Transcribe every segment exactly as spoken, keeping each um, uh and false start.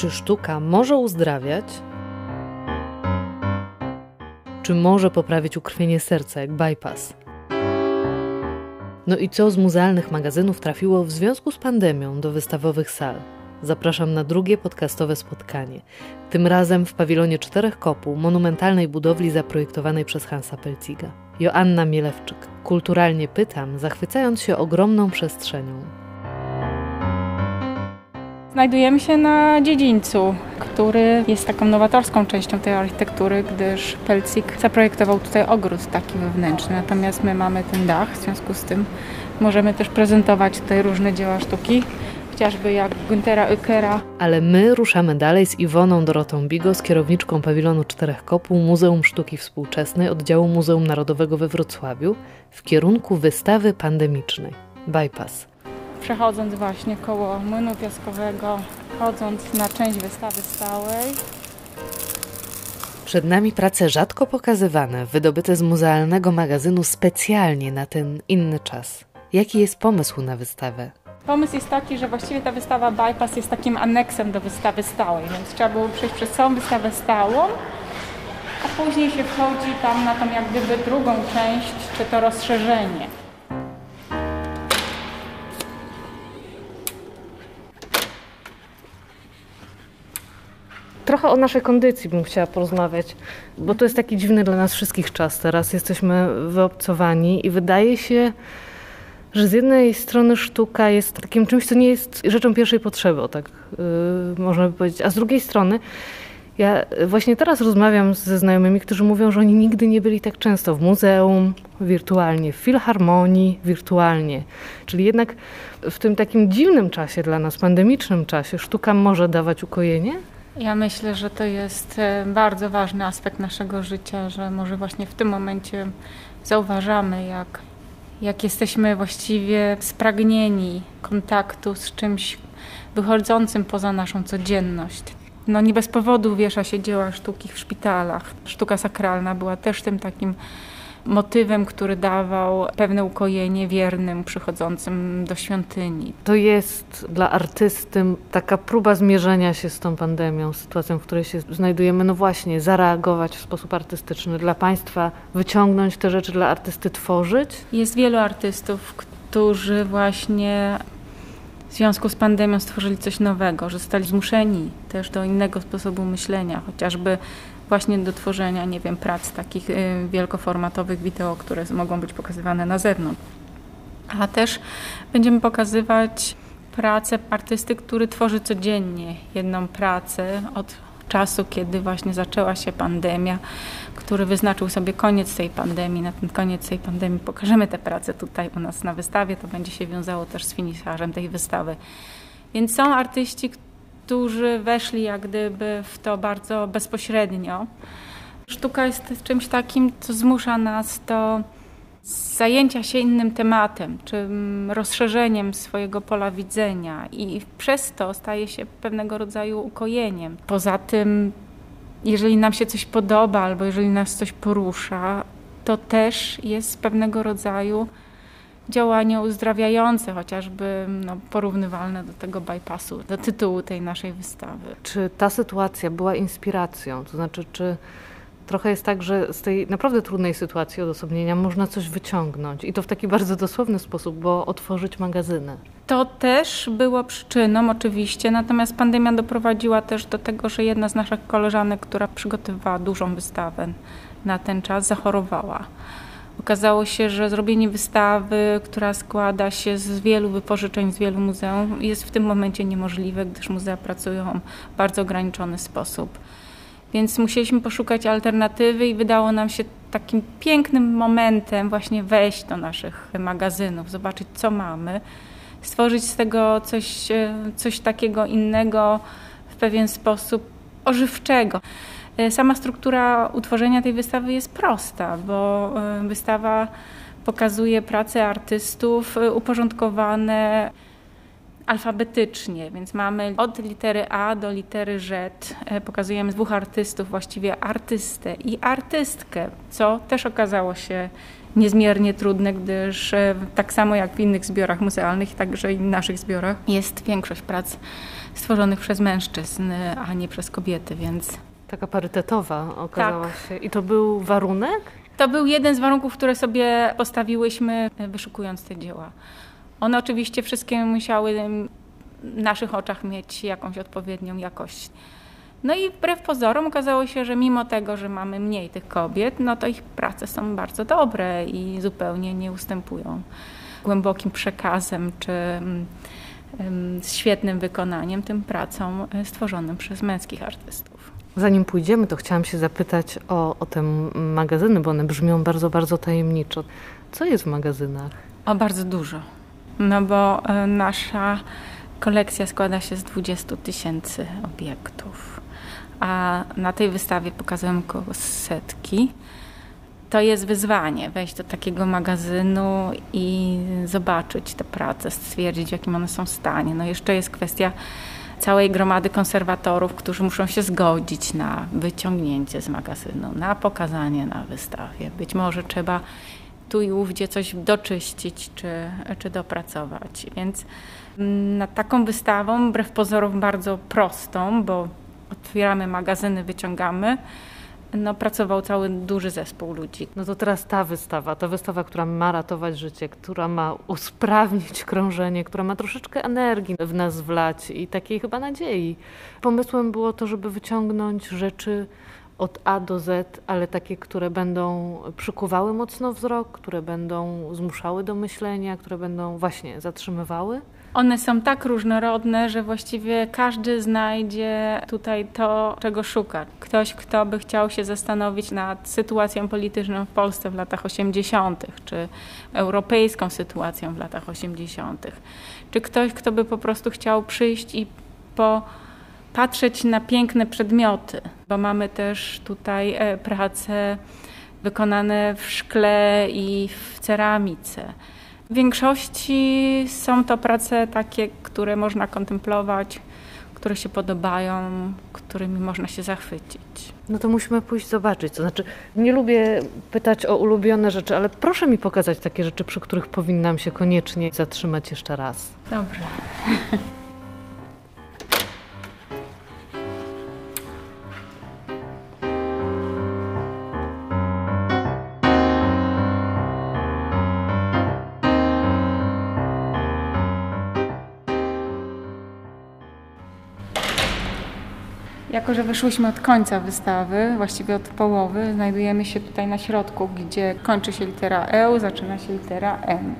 Czy sztuka może uzdrawiać? Czy może poprawić ukrwienie serca, jak bypass? No i co z muzealnych magazynów trafiło w związku z pandemią do wystawowych sal? Zapraszam na drugie podcastowe spotkanie. Tym razem w pawilonie Czterech Kopuł, monumentalnej budowli zaprojektowanej przez Hansa Peltiga. Joanna Mielewczyk. Kulturalnie pytam, zachwycając się ogromną przestrzenią. Znajdujemy się na dziedzińcu, który jest taką nowatorską częścią tej architektury, gdyż Peltig zaprojektował tutaj ogród taki wewnętrzny, natomiast my mamy ten dach, w związku z tym możemy też prezentować tutaj różne dzieła sztuki, chociażby jak Günthera Ueckera. Ale my ruszamy dalej z Iwoną Dorotą Bigos, kierowniczką pawilonu Czterech Kopuł Muzeum Sztuki Współczesnej oddziału Muzeum Narodowego we Wrocławiu w kierunku wystawy pandemicznej Bypass. Przechodząc właśnie koło młynu piaskowego, chodząc na część wystawy stałej. Przed nami prace rzadko pokazywane, wydobyte z muzealnego magazynu specjalnie na ten inny czas. Jaki jest pomysł na wystawę? Pomysł jest taki, że właściwie ta wystawa Bypass jest takim aneksem do wystawy stałej, więc trzeba było przejść przez całą wystawę stałą, a później się wchodzi tam na tą jak gdyby drugą część, czy to rozszerzenie. Trochę o naszej kondycji bym chciała porozmawiać, bo to jest taki dziwny dla nas wszystkich czas teraz. Jesteśmy wyobcowani i wydaje się, że z jednej strony sztuka jest takim czymś, co nie jest rzeczą pierwszej potrzeby, o tak yy, można by powiedzieć, a z drugiej strony ja właśnie teraz rozmawiam ze znajomymi, którzy mówią, że oni nigdy nie byli tak często w muzeum, wirtualnie, w filharmonii, wirtualnie. Czyli jednak w tym takim dziwnym czasie dla nas, pandemicznym czasie, sztuka może dawać ukojenie? Ja myślę, że to jest bardzo ważny aspekt naszego życia, że może właśnie w tym momencie zauważamy, jak, jak jesteśmy właściwie spragnieni kontaktu z czymś wychodzącym poza naszą codzienność. No nie bez powodu wiesza się dzieła sztuki w szpitalach. Sztuka sakralna była też tym takim motywem, który dawał pewne ukojenie wiernym przychodzącym do świątyni. To jest dla artysty taka próba zmierzenia się z tą pandemią, sytuacją, w której się znajdujemy. No właśnie, zareagować w sposób artystyczny. Dla państwa wyciągnąć te rzeczy, dla artysty tworzyć. Jest wielu artystów, którzy właśnie w związku z pandemią stworzyli coś nowego, że zostali zmuszeni też do innego sposobu myślenia, chociażby właśnie do tworzenia, nie wiem, prac takich y, wielkoformatowych wideo, które mogą być pokazywane na zewnątrz. A też będziemy pokazywać pracę artysty, który tworzy codziennie jedną pracę od czasu, kiedy właśnie zaczęła się pandemia, który wyznaczył sobie koniec tej pandemii. Na ten koniec tej pandemii pokażemy te prace tutaj u nas na wystawie. To będzie się wiązało też z finisarzem tej wystawy. Więc są artyści, którzy weszli jak gdyby w to bardzo bezpośrednio. Sztuka jest czymś takim, co zmusza nas do zajęcia się innym tematem, czy rozszerzeniem swojego pola widzenia i przez to staje się pewnego rodzaju ukojeniem. Poza tym, jeżeli nam się coś podoba albo jeżeli nas coś porusza, to też jest pewnego rodzaju działanie uzdrawiające, chociażby no, porównywalne do tego bypassu, do tytułu tej naszej wystawy. Czy ta sytuacja była inspiracją? To znaczy, czy trochę jest tak, że z tej naprawdę trudnej sytuacji odosobnienia można coś wyciągnąć i to w taki bardzo dosłowny sposób, bo otworzyć magazyny? To też było przyczyną oczywiście, natomiast pandemia doprowadziła też do tego, że jedna z naszych koleżanek, która przygotowywała dużą wystawę na ten czas, zachorowała. Okazało się, że zrobienie wystawy, która składa się z wielu wypożyczeń, z wielu muzeów, jest w tym momencie niemożliwe, gdyż muzea pracują w bardzo ograniczony sposób. Więc musieliśmy poszukać alternatywy i wydało nam się takim pięknym momentem właśnie wejść do naszych magazynów, zobaczyć co mamy, stworzyć z tego coś, coś takiego innego, w pewien sposób ożywczego. Sama struktura utworzenia tej wystawy jest prosta, bo wystawa pokazuje prace artystów uporządkowane alfabetycznie, więc mamy od litery A do litery Z. Pokazujemy dwóch artystów, właściwie artystę i artystkę, co też okazało się niezmiernie trudne, gdyż tak samo jak w innych zbiorach muzealnych, także i w naszych zbiorach jest większość prac stworzonych przez mężczyzn, a nie przez kobiety, więc... Taka parytetowa okazała Tak. się. I to był warunek? To był jeden z warunków, które sobie postawiłyśmy, wyszukując te dzieła. One oczywiście wszystkie musiały w naszych oczach mieć jakąś odpowiednią jakość. No i wbrew pozorom okazało się, że mimo tego, że mamy mniej tych kobiet, no to ich prace są bardzo dobre i zupełnie nie ustępują głębokim przekazem czy um, z świetnym wykonaniem tym pracom stworzonym przez męskich artystów. Zanim pójdziemy, to chciałam się zapytać o, o te magazyny, bo one brzmią bardzo, bardzo tajemniczo. Co jest w magazynach? O, bardzo dużo. No bo y, nasza kolekcja składa się z dwudziestu tysięcy obiektów, a na tej wystawie pokazujemy około setki. To jest wyzwanie, wejść do takiego magazynu i zobaczyć te prace, stwierdzić, w jakim one są stanie. No jeszcze jest kwestia całej gromady konserwatorów, którzy muszą się zgodzić na wyciągnięcie z magazynu, na pokazanie na wystawie. Być może trzeba tu i ówdzie coś doczyścić czy, czy dopracować. Więc nad taką wystawą, wbrew pozorom bardzo prostą, bo otwieramy magazyny, wyciągamy, no, pracował cały duży zespół ludzi. No to teraz ta wystawa, ta wystawa, która ma ratować życie, która ma usprawnić krążenie, która ma troszeczkę energii w nas wlać i takiej chyba nadziei. Pomysłem było to, żeby wyciągnąć rzeczy od A do Z, ale takie, które będą przykuwały mocno wzrok, które będą zmuszały do myślenia, które będą właśnie zatrzymywały. One są tak różnorodne, że właściwie każdy znajdzie tutaj to, czego szuka. Ktoś, kto by chciał się zastanowić nad sytuacją polityczną w Polsce w latach osiemdziesiątych, czy europejską sytuacją w latach osiemdziesiątych, czy ktoś, kto by po prostu chciał przyjść i popatrzeć na piękne przedmioty, bo mamy też tutaj prace wykonane w szkle i w ceramice. W większości są to prace takie, które można kontemplować, które się podobają, którymi można się zachwycić. No to musimy pójść zobaczyć. To znaczy, nie lubię pytać o ulubione rzeczy, ale proszę mi pokazać takie rzeczy, przy których powinnam się koniecznie zatrzymać jeszcze raz. Dobrze. Jako że wyszłyśmy od końca wystawy, właściwie od połowy, znajdujemy się tutaj na środku, gdzie kończy się litera E, zaczyna się litera M.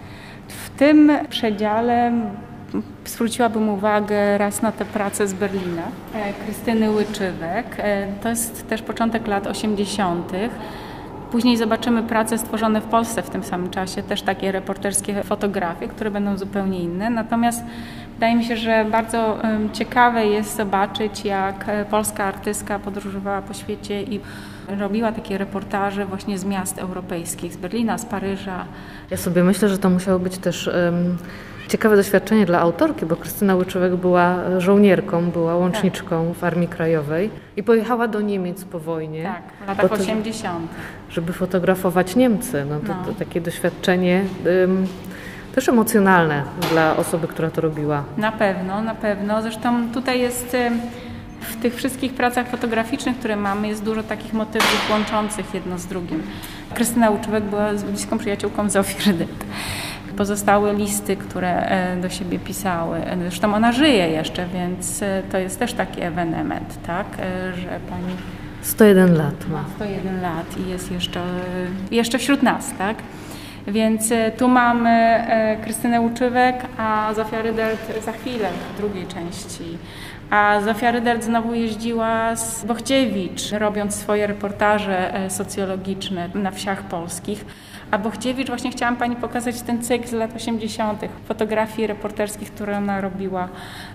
W tym przedziale zwróciłabym uwagę raz na tę pracę z Berlina Krystyny Łyczywek. To jest też początek lat osiemdziesiątych. Później zobaczymy prace stworzone w Polsce w tym samym czasie, też takie reporterskie fotografie, które będą zupełnie inne. Natomiast wydaje mi się, że bardzo ciekawe jest zobaczyć, jak polska artystka podróżowała po świecie i robiła takie reportaże właśnie z miast europejskich, z Berlina, z Paryża. Ja sobie myślę, że to musiało być też um, ciekawe doświadczenie dla autorki, bo Krystyna Łyczywek była żołnierką, była łączniczką tak. w Armii Krajowej i pojechała do Niemiec po wojnie. Tak, w latach to, osiemdziesiątych. Żeby fotografować Niemcy. No to, no. to takie doświadczenie um, też emocjonalne dla osoby, która to robiła. Na pewno, na pewno. Zresztą tutaj jest w tych wszystkich pracach fotograficznych, które mamy, jest dużo takich motywów łączących jedno z drugim. Krystyna Łyczywek była bliską przyjaciółką Zofii Rydet. Pozostałe listy, które do siebie pisały. Zresztą ona żyje jeszcze, więc to jest też taki ewenement, tak, że pani sto jeden lat ma. sto jeden lat i jest jeszcze, jeszcze wśród nas, tak? Więc tu mamy Krystynę Łyczywek, a Zofia Rydert za chwilę w drugiej części. A Zofia Rydert znowu jeździła z Bochdziewicz, robiąc swoje reportaże socjologiczne na wsiach polskich. A Bochdziewicz, właśnie chciałam pani pokazać ten cykl z lat osiemdziesiątych, fotografii reporterskich, które ona robiła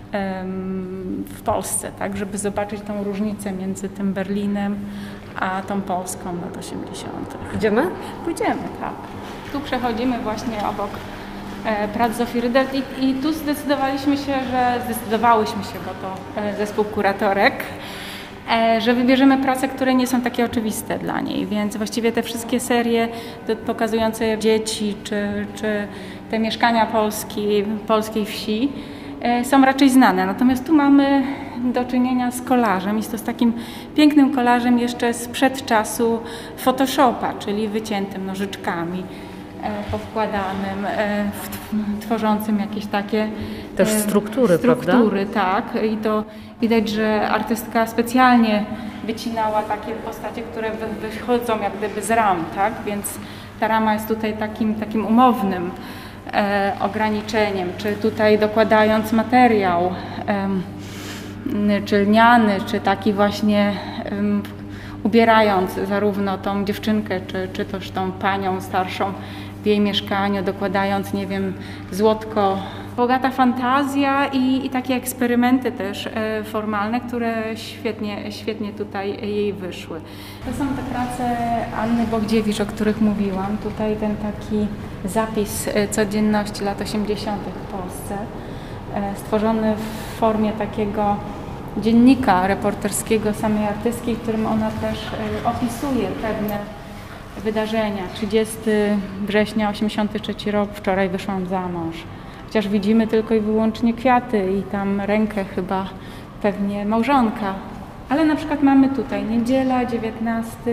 um, w Polsce, tak, żeby zobaczyć tą różnicę między tym Berlinem a tą Polską lat osiemdziesiątych. Idziemy? Pójdziemy, tak. Tu przechodzimy właśnie obok prac Zofii Rydelt i, i tu zdecydowaliśmy się, że zdecydowałyśmy się, bo to zespół kuratorek, że wybierzemy prace, które nie są takie oczywiste dla niej, więc właściwie te wszystkie serie pokazujące dzieci czy, czy te mieszkania Polski, polskiej wsi są raczej znane. Natomiast tu mamy do czynienia z kolażem. Jest to z takim pięknym kolażem jeszcze sprzed czasu Photoshopa, czyli wyciętym nożyczkami, powkładanym, tworzącym jakieś takie też struktury, struktury, prawda? Tak. I to widać, że artystka specjalnie wycinała takie postacie, które wychodzą jak gdyby z ram, tak? Więc ta rama jest tutaj takim, takim umownym e, ograniczeniem, czy tutaj dokładając materiał, e, czy lniany, czy taki właśnie e, ubierając zarówno tą dziewczynkę, czy, czy też tą panią starszą w jej mieszkaniu, dokładając, nie wiem, złotko. Bogata fantazja i, i takie eksperymenty też e, formalne, które świetnie, świetnie tutaj jej wyszły. To są te prace Anny Bogdziewicz, o których mówiłam. Tutaj ten taki zapis e, codzienności lat osiemdziesiątych w Polsce, e, stworzony w formie takiego dziennika reporterskiego samej artystki, w którym ona też e, opisuje pewne wydarzenia. trzydziestego września osiemdziesiątego trzeciego rok, wczoraj wyszłam za mąż. Chociaż widzimy tylko i wyłącznie kwiaty i tam rękę chyba pewnie małżonka. Ale na przykład mamy tutaj niedziela, dziewiętnastego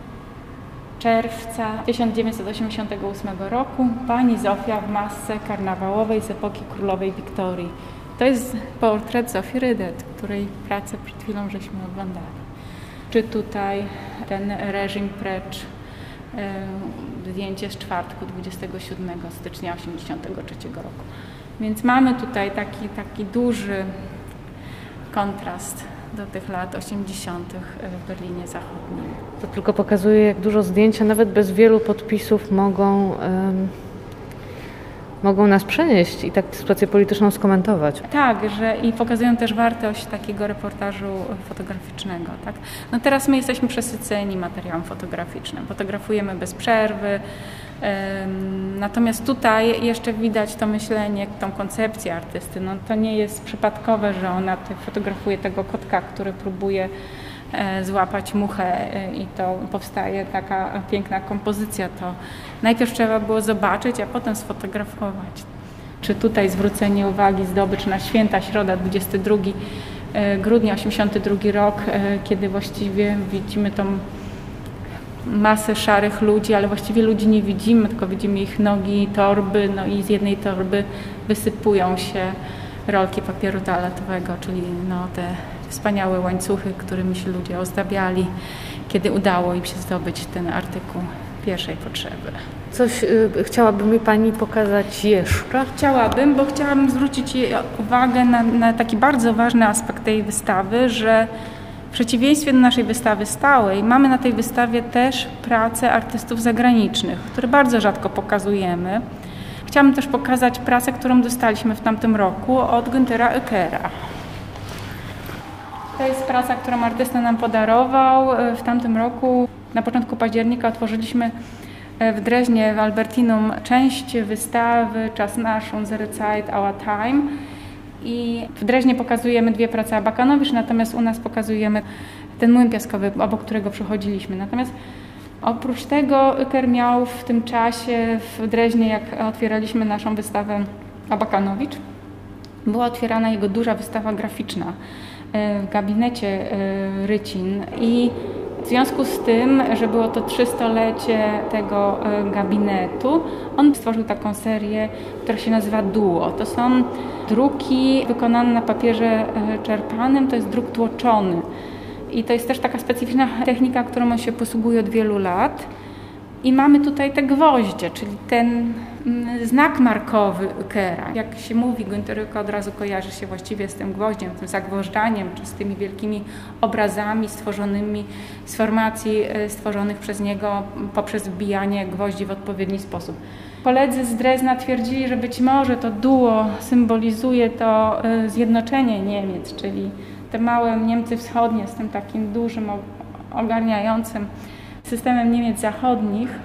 czerwca tysiąc dziewięćset osiemdziesiątego ósmego roku. Pani Zofia w masce karnawałowej z epoki królowej Wiktorii. To jest portret Zofii Rydelt, której pracę przed chwilą żeśmy oglądali. Czy tutaj ten reżim precz, zdjęcie z czwartku dwudziestego siódmego stycznia osiemdziesiątego trzeciego roku. Więc mamy tutaj taki, taki duży kontrast do tych lat osiemdziesiątych w Berlinie Zachodnim. To tylko pokazuje, jak dużo zdjęcia, nawet bez wielu podpisów, mogą, um, mogą nas przenieść i tak sytuację polityczną skomentować. Tak, że i pokazują też wartość takiego reportażu fotograficznego. Tak? No teraz my jesteśmy przesyceni materiałem fotograficznym, fotografujemy bez przerwy, ym, natomiast tutaj jeszcze widać to myślenie, tą koncepcję artysty. No to nie jest przypadkowe, że ona fotografuje tego kotka, który próbuje e, złapać muchę e, i to powstaje taka piękna kompozycja. To najpierw trzeba było zobaczyć, a potem sfotografować. Czy tutaj zwrócenie uwagi, zdobycz na święta, środa, dwudziestego drugiego grudnia osiemdziesiąty drugi rok, kiedy właściwie widzimy tą masę szarych ludzi, ale właściwie ludzi nie widzimy, tylko widzimy ich nogi, torby, no i z jednej torby wysypują się rolki papieru toaletowego, czyli no te wspaniałe łańcuchy, którymi się ludzie ozdabiali, kiedy udało im się zdobyć ten artykuł pierwszej potrzeby. Coś y, chciałaby mi Pani pokazać jeszcze? Chciałabym, bo chciałabym zwrócić uwagę na, na taki bardzo ważny aspekt tej wystawy, że w przeciwieństwie do naszej wystawy stałej mamy na tej wystawie też prace artystów zagranicznych, które bardzo rzadko pokazujemy. Chciałabym też pokazać pracę, którą dostaliśmy w tamtym roku od Günthera Oeckera. To jest praca, którą artysta nam podarował. W tamtym roku, na początku października, otworzyliśmy w Dreźnie, w Albertinum, część wystawy Czas nasz, Unsere Zeit, Our Time. I w Dreźnie pokazujemy dwie prace Abakanowicz, natomiast u nas pokazujemy ten młyn piaskowy, obok którego przychodziliśmy. Natomiast oprócz tego Oecker miał w tym czasie w Dreźnie, jak otwieraliśmy naszą wystawę Abakanowicz, była otwierana jego duża wystawa graficzna w gabinecie Rycin i w związku z tym, że było to trzystolecie tego gabinetu, on stworzył taką serię, która się nazywa Duo. To są druki wykonane na papierze czerpanym, to jest druk tłoczony. I to jest też taka specyficzna technika, którą on się posługuje od wielu lat. I mamy tutaj te gwoździe, czyli ten znak markowy Oeckera. Jak się mówi, Günther Oecker od razu kojarzy się właściwie z tym gwoździem, tym zagwożdżaniem, czy z tymi wielkimi obrazami stworzonymi z formacji stworzonych przez niego poprzez wbijanie gwoździ w odpowiedni sposób. Koledzy z Drezna twierdzili, że być może to duo symbolizuje to zjednoczenie Niemiec, czyli te małe Niemcy wschodnie z tym takim dużym, ogarniającym systemem Niemiec zachodnich,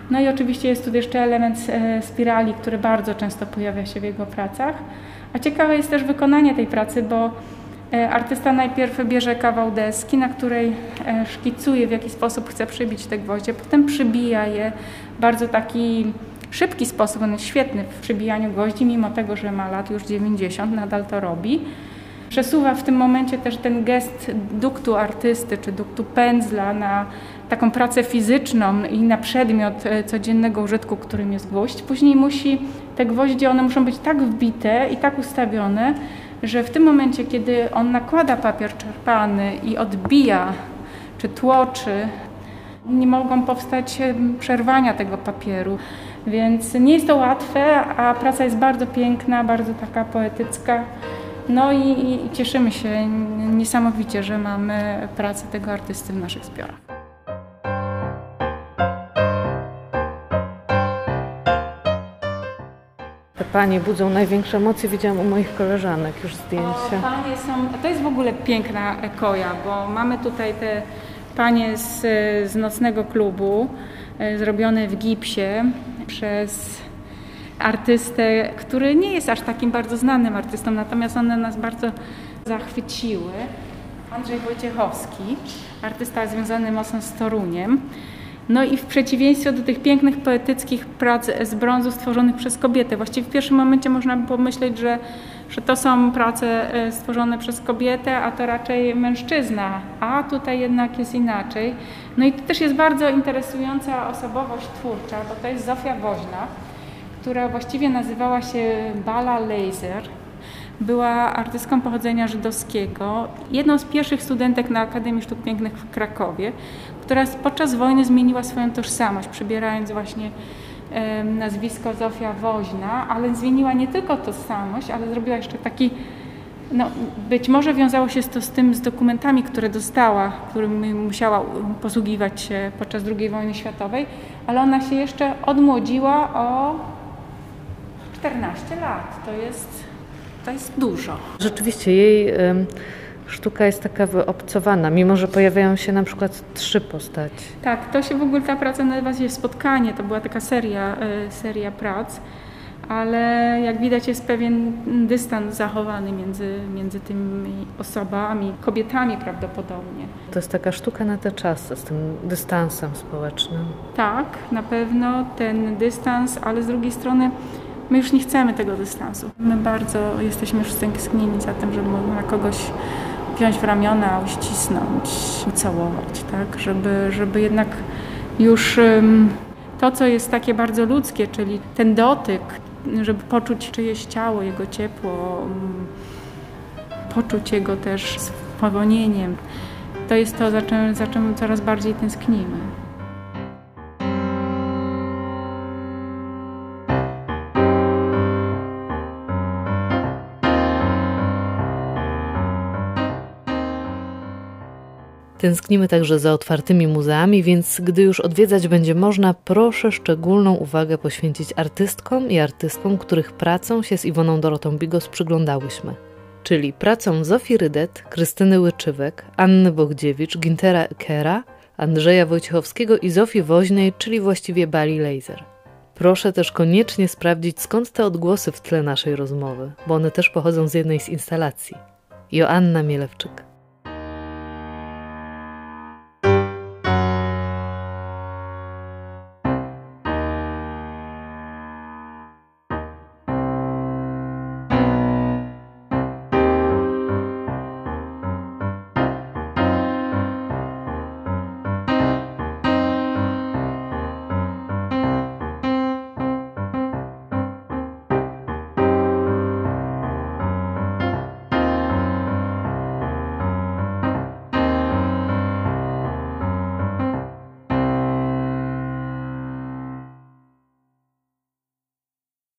No i oczywiście jest tu jeszcze element spirali, który bardzo często pojawia się w jego pracach. A ciekawe jest też wykonanie tej pracy, bo artysta najpierw bierze kawał deski, na której szkicuje, w jaki sposób chce przybić te gwoździe, potem przybija je w bardzo taki szybki sposób. On jest świetny w przybijaniu gwoździ, mimo tego, że ma lat już dziewięćdziesiąt, nadal to robi. Przesuwa w tym momencie też ten gest duktu artysty, czy duktu pędzla na taką pracę fizyczną i na przedmiot codziennego użytku, którym jest gwoźdź. Później musi, te gwoździe, one muszą być tak wbite i tak ustawione, że w tym momencie, kiedy on nakłada papier czerpany i odbija, czy tłoczy, nie mogą powstać przerwania tego papieru. Więc nie jest to łatwe, a praca jest bardzo piękna, bardzo taka poetycka. No i, i cieszymy się niesamowicie, że mamy pracę tego artysty w naszych zbiorach. Te panie budzą największe emocje. Widziałam u moich koleżanek już zdjęcia. O, panie są, to jest w ogóle piękna koja, bo mamy tutaj te panie z, z nocnego klubu, zrobione w gipsie przez artystę, który nie jest aż takim bardzo znanym artystą, natomiast one nas bardzo zachwyciły. Andrzej Wojciechowski, artysta związany mocno z Toruniem. No i w przeciwieństwie do tych pięknych, poetyckich prac z brązu stworzonych przez kobietę. Właściwie w pierwszym momencie można by pomyśleć, że, że to są prace stworzone przez kobietę, a to raczej mężczyzna, a tutaj jednak jest inaczej. No i to też jest bardzo interesująca osobowość twórcza, bo to jest Zofia Woźna, która właściwie nazywała się Bala Lejzer. Była artystką pochodzenia żydowskiego, jedną z pierwszych studentek na Akademii Sztuk Pięknych w Krakowie, która podczas wojny zmieniła swoją tożsamość, przybierając właśnie e, nazwisko Zofia Woźna, ale zmieniła nie tylko tożsamość, ale zrobiła jeszcze taki, no, być może wiązało się to z tym, z dokumentami, które dostała, którymi musiała posługiwać się podczas drugiej wojny światowej, ale ona się jeszcze odmłodziła o czternaście lat. To jest, to jest dużo. Rzeczywiście jej y, sztuka jest taka wyobcowana, mimo że pojawiają się na przykład trzy postaci. Tak, to się w ogóle ta praca nazywa się Spotkanie. To była taka seria, y, seria prac, ale jak widać jest pewien dystans zachowany między, między tymi osobami, kobietami prawdopodobnie. To jest taka sztuka na te czasy, z tym dystansem społecznym. Tak, na pewno ten dystans, ale z drugiej strony my już nie chcemy tego dystansu. My bardzo jesteśmy już stęsknieni za tym, żeby można kogoś wziąć w ramiona, uścisnąć, ucałować, tak? Żeby, żeby jednak już um, to, co jest takie bardzo ludzkie, czyli ten dotyk, żeby poczuć czyjeś ciało, jego ciepło, um, poczuć jego też spowolnieniem, to jest to, za czym, za czym coraz bardziej tęsknimy. Tęsknimy także za otwartymi muzeami, więc gdy już odwiedzać będzie można, proszę szczególną uwagę poświęcić artystkom i artystom, których pracą się z Iwoną Dorotą Bigos przyglądałyśmy. Czyli pracom Zofii Rydet, Krystyny Łyczywek, Anny Bogdziewicz, Gintera Kera, Andrzeja Wojciechowskiego i Zofii Woźnej, czyli właściwie Bali Lejzer. Proszę też koniecznie sprawdzić, skąd te odgłosy w tle naszej rozmowy, bo one też pochodzą z jednej z instalacji. Joanna Mielewczyk.